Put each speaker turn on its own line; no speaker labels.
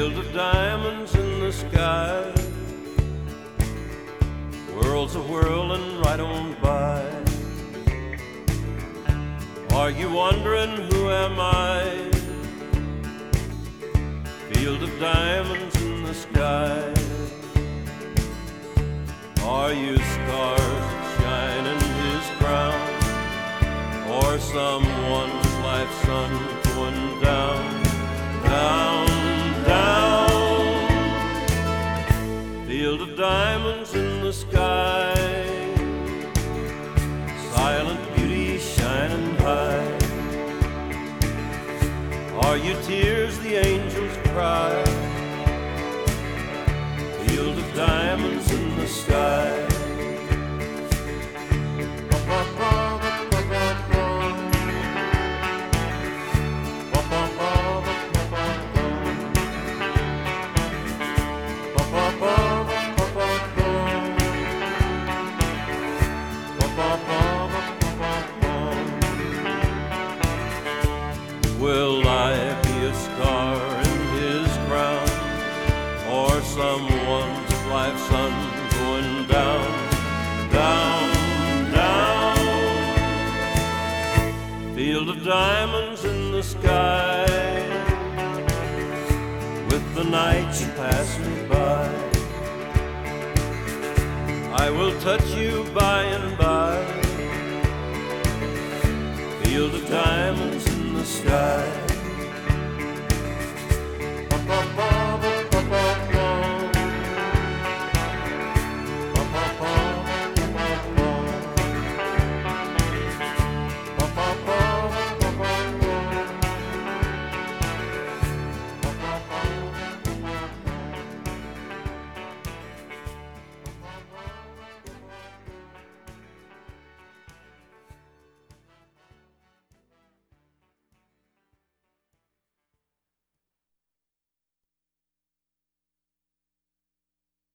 Field of diamonds in the sky, worlds a whirling right on by. Are you wondering who am I? Field of diamonds in the sky. Are you stars that shine in his crown, or someone's life's sun going down, down, down? Field of diamonds in the sky, silent beauty shining high. Are you tears the angels cry? Field of diamonds in the sky. Will I be a star in his crown, or someone's life's sun going down, down, down? Field of diamonds in the sky, with the night you pass me by. I will touch you by and by. Field of diamonds in the sky.